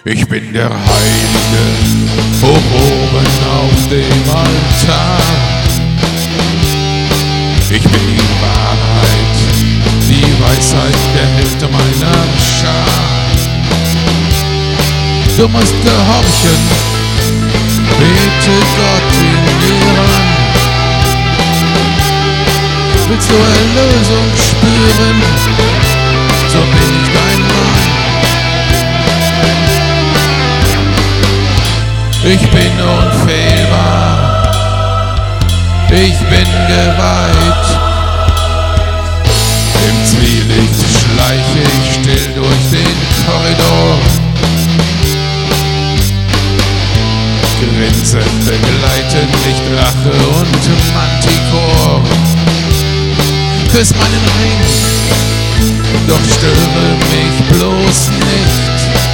Ich bin der Heilige, hoch oben auf dem Altar. Ich bin die Wahrheit, die Weisheit der Hälfte meiner Schar. Du musst gehorchen, bete Gott in dir an. Willst du Erlösung spüren, so bin ich dein Mann. Ich bin unfehlbar, ich bin geweiht. Im Zwielicht schleiche ich still durch den Korridor. Grinsen begleiten mich Drache und Manticore. Küss meinen Ring, doch störe mich bloß nicht.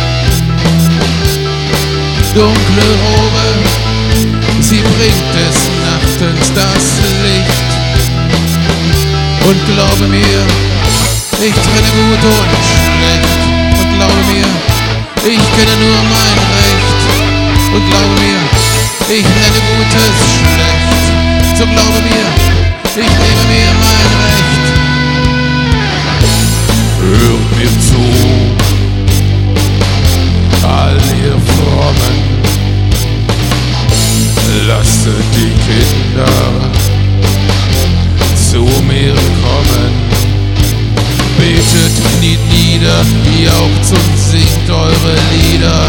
Dunkle Robe, sie bringt des Nachtens das Licht. Und glaube mir, ich trenne gut und schlecht. Und glaube mir, ich kenne nur mein Recht. Und glaube mir, ich nenne Gutes schlecht. So glaube mir, ich nehme mir mein Recht. Hört mir zu, all ihr Frommen, lasset die Kinder zu mir kommen. Betet, kniet nieder, jauchzt und singt eure Lieder.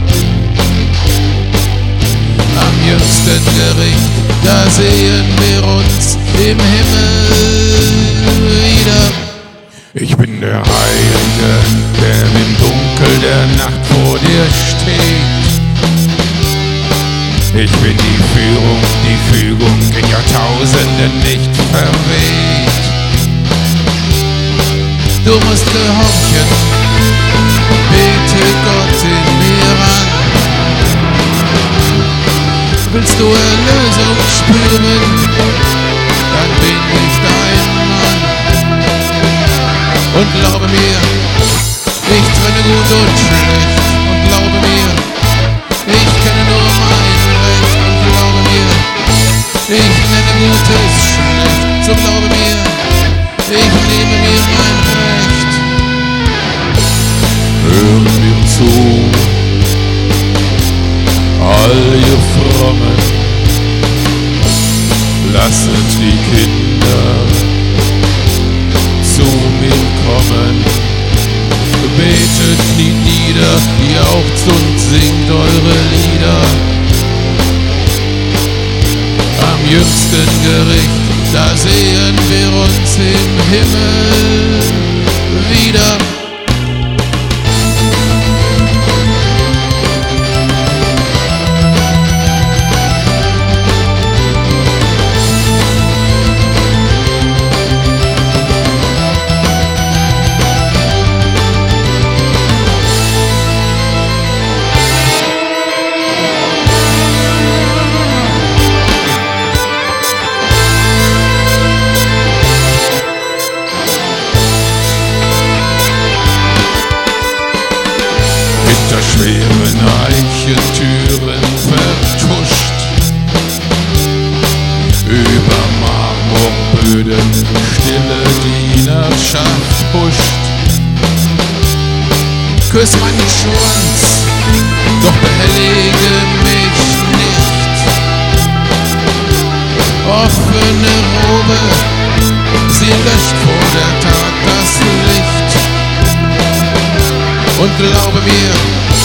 Am jüngsten Gericht, da sehen wir uns im Himmel wieder. Ich bin der Heilige, der im Dunkel der Nacht vor dir steht. Ich bin die Fügung in Jahrtausenden nicht verweht. Du musst gehorchen, bete Gott in mir an. Willst du Erlösung spüren, dann bin ich dein Mann. Und glaube mir, ich trenne gut und schlecht. Und glaube mir, ich kenne nur mein Recht. Und glaube mir, ich nenne Gutes schlecht. So glaube mir, ich nehme mir mein Recht. Hört mir zu, all ihr Frommen, lasset die Kinder zu mir kommen. Betet, kniet nieder, jauchzt und singt eure Lieder. Am jüngsten Gericht, da sehen wir uns im Himmel wieder. Schweren Eichentüren vertuscht, über Marmorböden stille Dienerschaft huscht. Küss meinen Schwanz, doch behellige mich nicht. Offene Robe, sie löscht vor der Tat das Licht. Und glaube mir,